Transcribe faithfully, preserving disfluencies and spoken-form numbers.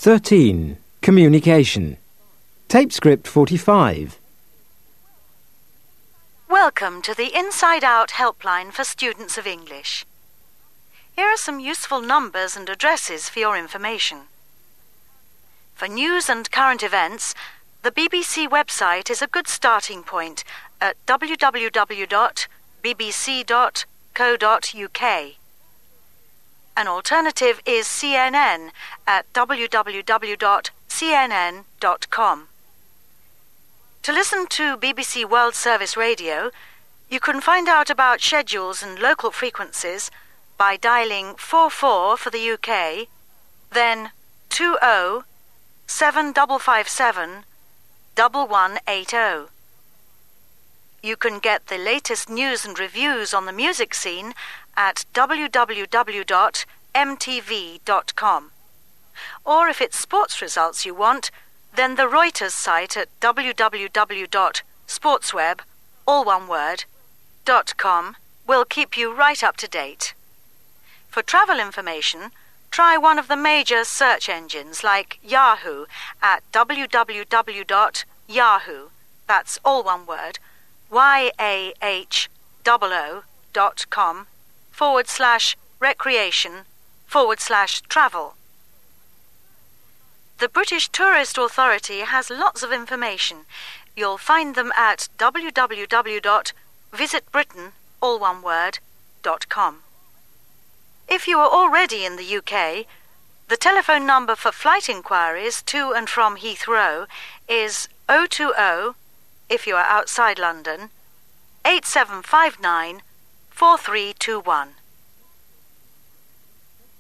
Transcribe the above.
thirteen. Communication. Tape script forty-five. Welcome to the Inside Out helpline for students of English. Here are some useful numbers and addresses for your information. For news and current events, the B B C website is a good starting point at w w w dot b b c dot co dot u k. An alternative is C N N at w w w dot c n n dot com. To listen to B B C World Service Radio, you can find out about schedules and local frequencies by dialing four four for the U K, then two zero seven five five seven one one eight zero. You can get the latest news and reviews on the music scene at w w w dot m t v dot com. Or if it's sports results you want, then the Reuters site at w w w dot sportsweb, all one word, dot com will keep you right up to date. For travel information, try one of the major search engines like Yahoo at w w w dot yahoo, that's all one word, Y A H O O dot com forward slash recreation forward slash travel. The British Tourist Authority has lots of information. You'll find them at w w w dot visit britain, all one word, dot com. If you are already in the U K, the telephone number for flight inquiries to and from Heathrow is oh two oh, if you are outside London, eight seven five nine four three two one.